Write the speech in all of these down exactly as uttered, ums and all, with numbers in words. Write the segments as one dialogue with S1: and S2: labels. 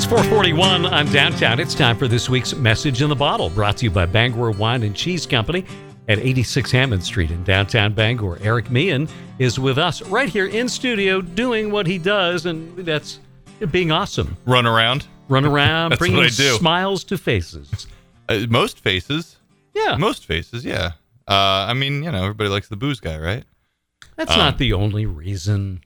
S1: It's four forty-one on Downtown. It's time for this week's Message in the Bottle, brought to you by Bangor Wine and Cheese Company at eighty-six Hammond Street in downtown Bangor. Eric Meehan is with us right here in studio doing what he does, and that's being awesome.
S2: Run around.
S1: Run around,
S2: That's
S1: bringing
S2: what I do.
S1: smiles to faces.
S2: Uh, most faces.
S1: Yeah.
S2: Most faces, yeah. Uh, I mean, you know, everybody likes the booze guy, right?
S1: That's
S2: Um,
S1: not the only reason.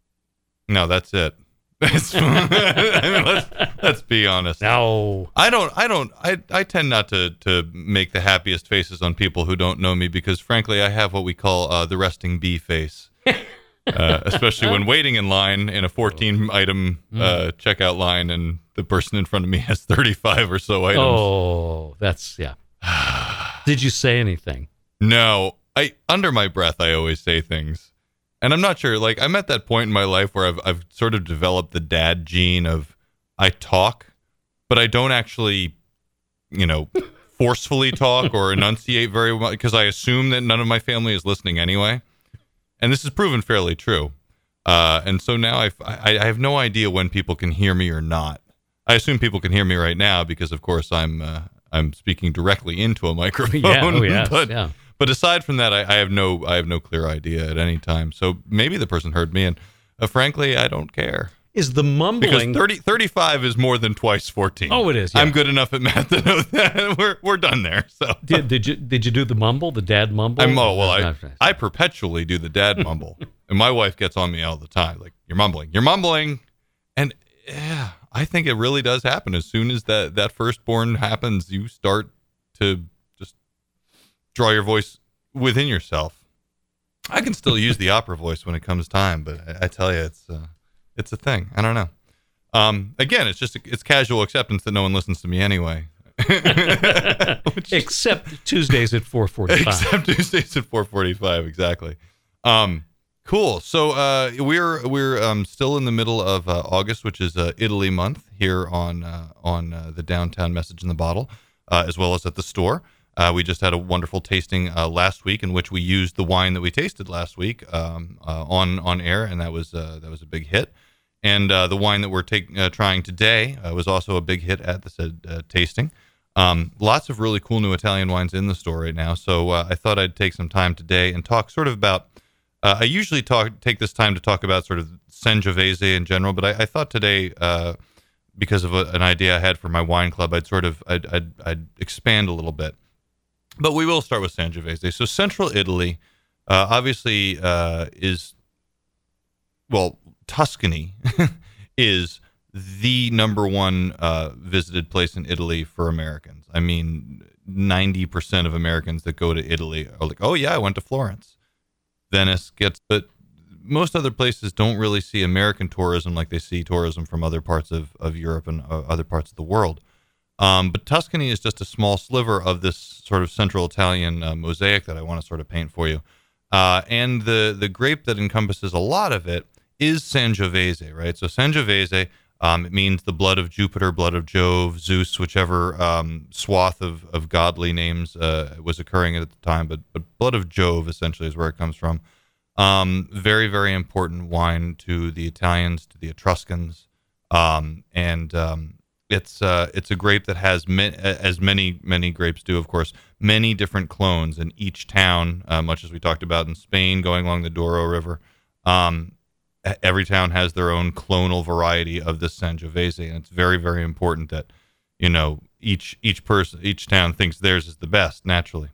S2: No, that's it. That's, I mean, let's, let's be honest.
S1: No.
S2: I don't, I don't, I, I tend not to, to make the happiest faces on people who don't know me because, frankly, I have what we call uh, the resting bee face. Uh, especially when waiting in line in a fourteen item uh, checkout line and the person in front of me has thirty-five or so items.
S1: Oh, that's, yeah. Did you say anything?
S2: No, I under my breath I always say things, and I'm not sure. Like I'm at that point in my life where I've I've sort of developed the dad gene of I talk, but I don't actually, you know, forcefully talk or enunciate very well because I assume that none of my family is listening anyway, and this is proven fairly true. Uh, and so now I, I I have no idea when people can hear me or not. I assume people can hear me right now because of course I'm uh, I'm speaking directly into a microphone.
S1: Yeah, oh, yes,
S2: but,
S1: yeah.
S2: But aside from that, I, I have no, I have no clear idea at any time. So maybe the person heard me, and uh, frankly, I don't care.
S1: Is the mumbling...
S2: Because thirty, thirty-five is more than twice fourteen.
S1: Oh, it is. Yeah.
S2: I'm good enough at math to know that we're we're done there. So
S1: did did you did you do the mumble, the dad mumble?
S2: I'm oh well, I I perpetually do the dad mumble, and my wife gets on me all the time, like you're mumbling, you're mumbling, and yeah, I think it really does happen. As soon as that that firstborn happens, you start to just draw your voice within yourself. I can still use the opera voice when it comes time, but I, I tell you, it's uh, it's a thing. I don't know. Um, again, it's just it's casual acceptance that no one listens to me anyway. Which,
S1: except Tuesdays at four forty-five.
S2: Except Tuesdays at four forty-five, exactly. Um, cool. So uh, we're we're um, still in the middle of uh, August, which is uh, Italy month here on uh, on uh, the Downtown Message in the Bottle. Uh, as well as at the store. Uh, we just had a wonderful tasting uh, last week in which we used the wine that we tasted last week um, uh, on on air, and that was uh, that was a big hit. And uh, the wine that we're take, uh, trying today uh, was also a big hit at the said uh, tasting. Um, lots of really cool new Italian wines in the store right now, so uh, I thought I'd take some time today and talk sort of about. Uh, I usually talk take this time to talk about sort of Sangiovese in general, but I, I thought today. Uh, because of a, an idea I had for my wine club, I'd sort of, I'd, I'd, I'd expand a little bit. But we will start with Sangiovese. So central Italy, uh, obviously, uh, is, well, Tuscany is the number one uh, visited place in Italy for Americans. I mean, ninety percent of Americans that go to Italy are like, oh yeah, I went to Florence. Venice gets, but most other places don't really see American tourism like they see tourism from other parts of, of Europe and uh, other parts of the world. Um, but Tuscany is just a small sliver of this sort of central Italian uh, mosaic that I want to sort of paint for you. Uh, and the, the grape that encompasses a lot of it is Sangiovese, right? So Sangiovese, um, it means the blood of Jupiter, blood of Jove, Zeus, whichever um, swath of, of godly names uh, was occurring at the time. But, but blood of Jove essentially is where it comes from. Um, very, very important wine to the Italians, to the Etruscans, um, and um, it's uh, it's a grape that has ma- as many many grapes do, of course, many different clones in each town. Uh, much as we talked about in Spain, going along the Douro River, um, every town has their own clonal variety of this Sangiovese, and it's very, very important that you know each each person, each town thinks theirs is the best, naturally.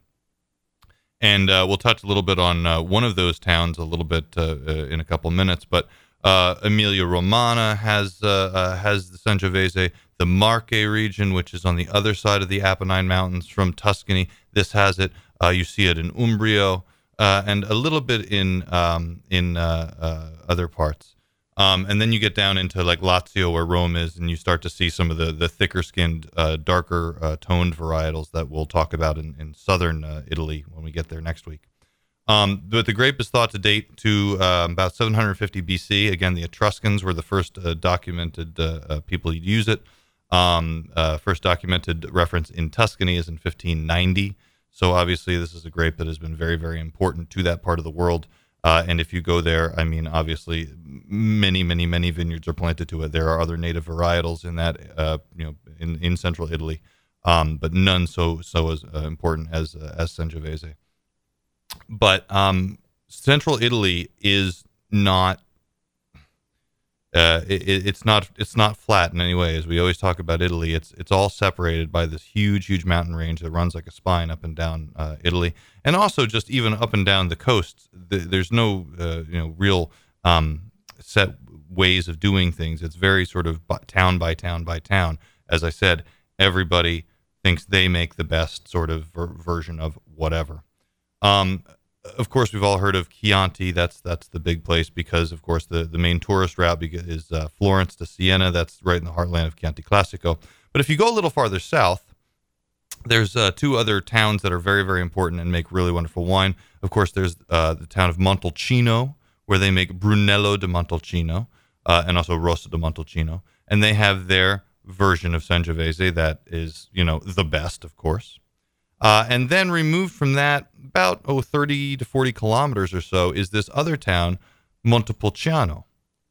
S2: And uh, we'll touch a little bit on uh, one of those towns a little bit uh, uh, in a couple minutes. But uh, Emilia Romagna has uh, uh, has the Sangiovese. The Marche region, which is on the other side of the Apennine Mountains from Tuscany, this has it. Uh, you see it in Umbria uh, and a little bit in um, in uh, uh, other parts. Um, and then you get down into like Lazio, where Rome is, and you start to see some of the, the thicker-skinned, uh, darker uh, toned varietals that we'll talk about in, in southern uh, Italy when we get there next week. Um, but the grape is thought to date to uh, about seven hundred fifty B C. Again, the Etruscans were the first uh, documented uh, uh, people to use it. Um, uh, first documented reference in Tuscany is in fifteen ninety. So obviously this is a grape that has been very, very important to that part of the world. Uh, and if you go there, I mean, obviously, many, many, many vineyards are planted to it. There are other native varietals in that, uh, you know, in, in central Italy, um, but none so so as uh, important as uh, as Sangiovese. But um, central Italy is not. Uh, it, it's not it's not flat in any way. As we always talk about Italy, it's it's all separated by this huge huge mountain range that runs like a spine up and down uh, Italy, and also just even up and down the coast. The, there's no uh, you know real um, set ways of doing things. It's very sort of by, town by town by town. As I said, everybody thinks they make the best sort of ver- version of whatever. Um, Of course, we've all heard of Chianti. That's that's the big place because, of course, the, the main tourist route is uh, Florence to Siena. That's right in the heartland of Chianti Classico. But if you go a little farther south, there's uh, two other towns that are very, very important and make really wonderful wine. Of course, there's uh, the town of Montalcino, where they make Brunello di Montalcino uh, and also Rosso di Montalcino. And they have their version of Sangiovese that is, you know, the best, of course. Uh, and then removed from that, about oh, thirty to forty kilometers or so, is this other town, Montepulciano.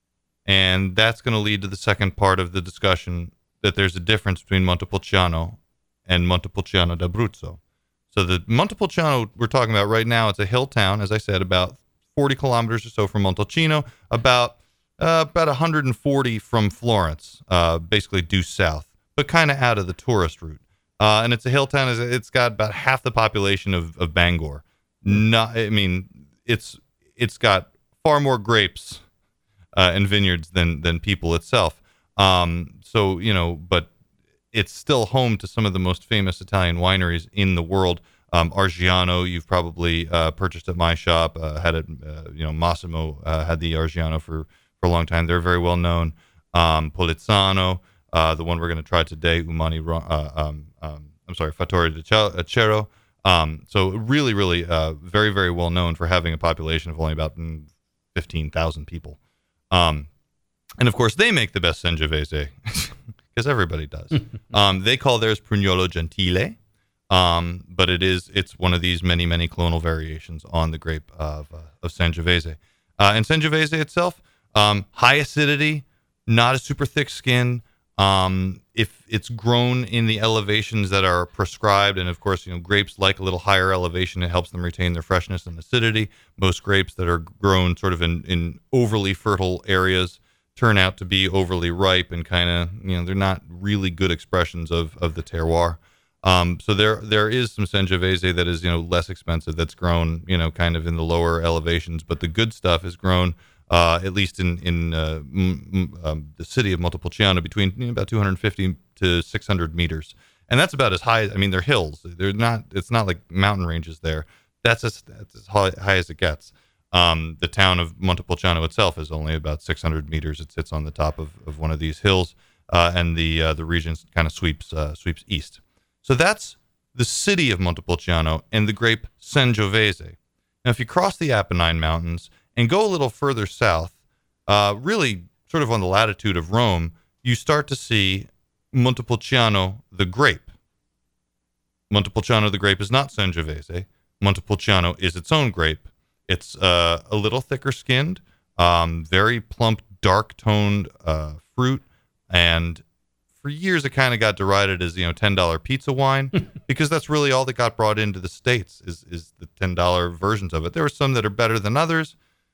S2: And that's going to lead to the second part of the discussion, that there's a difference between Montepulciano and Montepulciano d'Abruzzo. So the Montepulciano we're talking about right now, it's a hill town, as I said, about forty kilometers or so from Montalcino, about uh, about one hundred forty from Florence, uh, basically due south, but kind of out of the tourist route. Uh, and it's a hill town. It's got about half the population of, of Bangor. Not, I mean, it's it's got far more grapes uh, and vineyards than than people itself. Um, so you know, but it's still home to some of the most famous Italian wineries in the world. Um, Argiano, you've probably uh, purchased at my shop. Uh, had it, uh, you know, Massimo uh, had the Argiano for for a long time. They're very well known. Um, Polizzano. Uh, the one we're going to try today, Umani, uh, um, um, I'm sorry, Fattore di Cero. Um, so really, really uh, very, very well known for having a population of only about fifteen thousand people. Um, and of course, they make the best Sangiovese, because everybody does. um, they call theirs Prugnolo Gentile, um, but it is it's one of these many, many clonal variations on the grape of, uh, of Sangiovese. Uh, and Sangiovese itself, um, high acidity, not a super thick skin. Um, if it's grown in the elevations that are prescribed, and of course, you know, grapes like a little higher elevation, it helps them retain their freshness and acidity. Most grapes that are grown sort of in, in overly fertile areas turn out to be overly ripe and kind of, you know, they're not really good expressions of, of the terroir. Um, so there, there is some Sangiovese that is, you know, less expensive, that's grown, you know, kind of in the lower elevations, but the good stuff is grown Uh, at least in in uh, m- um, the city of Montepulciano, between you know, about two hundred fifty to six hundred meters, and that's about as high. I mean, they're hills. They're not. It's not like mountain ranges there. That's as that's as high, high as it gets. Um, the town of Montepulciano itself is only about six hundred meters. It sits on the top of, of one of these hills, uh, and the uh, the region kind of sweeps uh, sweeps east. So that's the city of Montepulciano and the grape Sangiovese. Now, if you cross the Apennine Mountains and go a little further south, uh, really sort of on the latitude of Rome, you start to see Montepulciano the grape. Montepulciano the grape is not Sangiovese. Montepulciano is its own grape. It's uh, a little thicker skinned, um, very plump, dark toned uh, fruit, and for years it kind of got derided as, you know, ten dollar pizza wine because that's really all that got brought into the States is is the ten dollar versions of it. There are some that are better than others.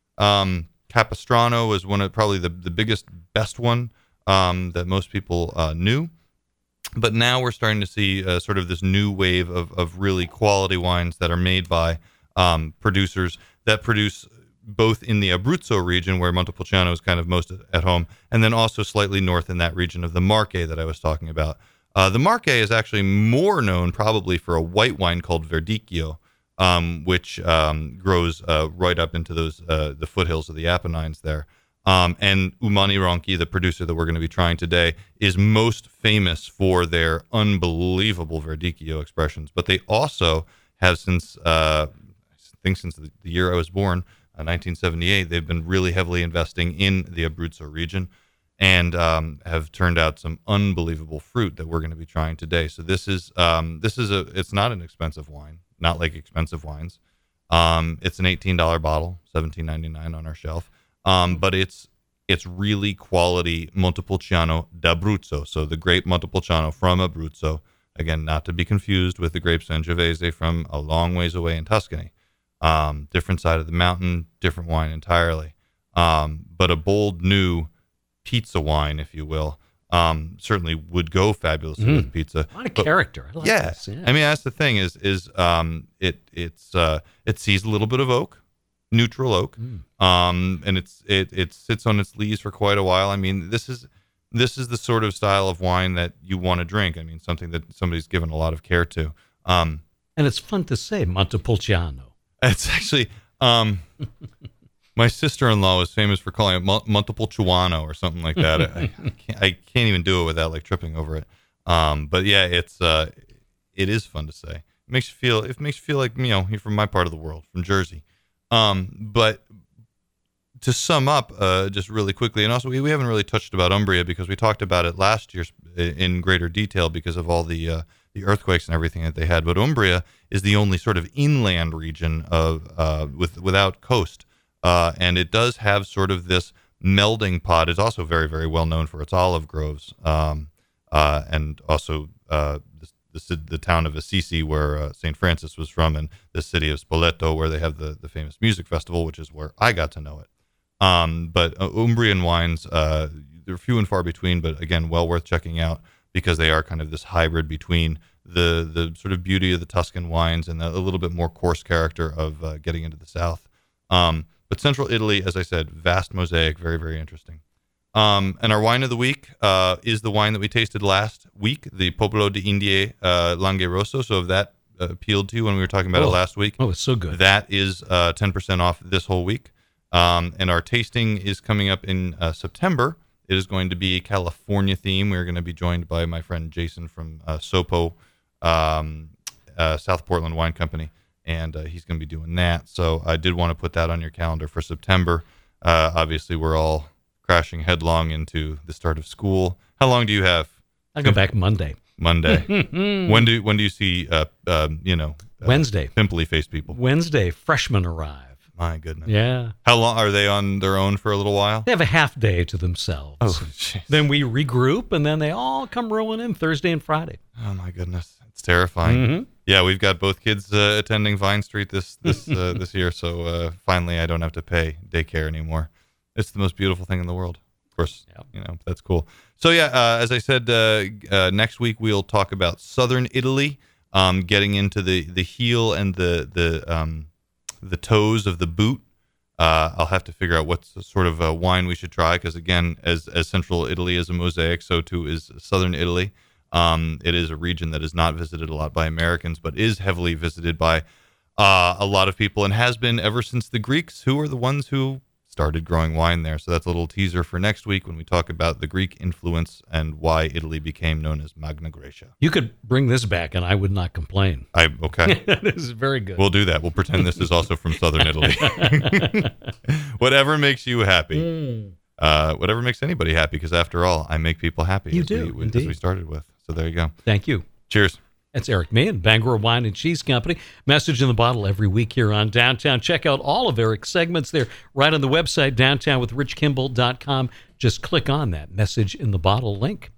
S2: Um, Capistrano was one of probably the, the biggest, best one um, that most people uh, knew. But now we're starting to see uh, sort of this new wave of, of really quality wines that are made by um, producers that produce both in the Abruzzo region, where Montepulciano is kind of most at home, and then also slightly north in that region of the Marche that I was talking about. Uh, the Marche is actually more known probably for a white wine called Verdicchio, um, which um, grows uh, right up into those uh, the foothills of the Apennines there. Um, and Umani Ronchi, the producer that we're going to be trying today, is most famous for their unbelievable Verdicchio expressions. But they also have since, uh, I think since the, the year I was born, uh, nineteen seventy-eight, they've been really heavily investing in the Abruzzo region and um, have turned out some unbelievable fruit that we're going to be trying today. So this is um, this is a it's not an expensive wine, not like expensive wines. Um, it's an eighteen dollars bottle, seventeen ninety-nine on our shelf. Um, but it's it's really quality Montepulciano d'Abruzzo. So the grape Montepulciano from Abruzzo. Again, not to be confused with the grape Sangiovese from a long ways away in Tuscany. Um, different side of the mountain, different wine entirely. Um, but a bold new pizza wine, if you will, um, certainly would go fabulously mm. with pizza.
S1: A lot of
S2: but,
S1: character. I like
S2: yeah.
S1: this. yeah.
S2: I mean, that's the thing is, is um, it it's uh, it sees a little bit of oak, neutral oak, mm. um, and it's it it sits on its lees for quite a while. I mean, this is this is the sort of style of wine that you want to drink. I mean, something that somebody's given a lot of care to. Um,
S1: and it's fun to say Montepulciano.
S2: It's actually. Um, My sister-in-law was famous for calling it Montepulciano or something like that. I, I, can't, I can't even do it without like tripping over it. Um, but yeah, it's uh, it is fun to say. It makes you feel. It makes you feel like you know you're from my part of the world, from Jersey. Um, but to sum up, uh, just really quickly, and also we, we haven't really touched about Umbria because we talked about it last year in greater detail because of all the uh, the earthquakes and everything that they had. But Umbria is the only sort of inland region of uh, with without coast. Uh, and it does have sort of this melding pot. It's also very, very well known for its olive groves, um, uh, and also uh, the, the, the town of Assisi, where uh, Saint Francis was from, and the city of Spoleto, where they have the, the famous music festival, which is where I got to know it. Um, but uh, Umbrian wines, uh, they're few and far between, but again, well worth checking out because they are kind of this hybrid between the the sort of beauty of the Tuscan wines and the, a little bit more coarse character of uh, getting into the south. Um, But Central Italy, as I said, vast mosaic, very, very interesting. Um, and our wine of the week uh, is the wine that we tasted last week, the Popolo di Indie uh, Langhe-Rosso. So if that uh, appealed to you when we were talking about
S1: oh.
S2: it last week,
S1: oh, it's so good.
S2: That is uh, ten percent off this whole week. Um, and our tasting is coming up in uh, September. It is going to be a California theme. We're going to be joined by my friend Jason from uh, Sopo, um, uh, South Portland Wine Company. And uh, he's going to be doing that. So I did want to put that on your calendar for September. Uh, obviously, we're all crashing headlong into the start of school. How long do you have?
S1: I go back Monday.
S2: Monday. when do when do you see, uh, um, you know, uh,
S1: Wednesday.
S2: Pimply faced people?
S1: Wednesday, freshmen arrive.
S2: My goodness.
S1: Yeah.
S2: How long are they on their own for a little while?
S1: They have a half day to themselves.
S2: Oh, geez.
S1: Then we regroup, and then they all come rolling in Thursday and Friday.
S2: Oh, my goodness. It's terrifying.
S1: Mm-hmm.
S2: Yeah, we've got both kids uh, attending Vine Street this this uh, this year, so uh, finally I don't have to pay daycare anymore. It's the most beautiful thing in the world. Of course, yep. You know, that's cool. So yeah, uh, as I said, uh, uh, next week we'll talk about southern Italy, um, getting into the, the heel and the the um, the toes of the boot. Uh, I'll have to figure out what's the sort of uh, wine we should try because again, as as central Italy is a mosaic, so too is southern Italy. Um, it is a region that is not visited a lot by Americans, but is heavily visited by uh, a lot of people and has been ever since the Greeks, who are the ones who started growing wine there. So that's a little teaser for next week when we talk about the Greek influence and why Italy became known as Magna Graecia.
S1: You could bring this back and I would not complain.
S2: I okay.
S1: This is very good.
S2: We'll do that. We'll pretend this is also from southern Italy. Whatever makes you happy. Mm. Uh, whatever makes anybody happy, because after all, I make people happy.
S1: You
S2: as
S1: do,
S2: we,
S1: indeed.
S2: As we started with. So there you go.
S1: Thank you.
S2: Cheers.
S1: That's Eric Meehan, Bangor Wine and Cheese Company. Message in the Bottle every week here on Downtown. Check out all of Eric's segments there right on the website, downtown with rich kimball dot com. Just click on that Message in the Bottle link.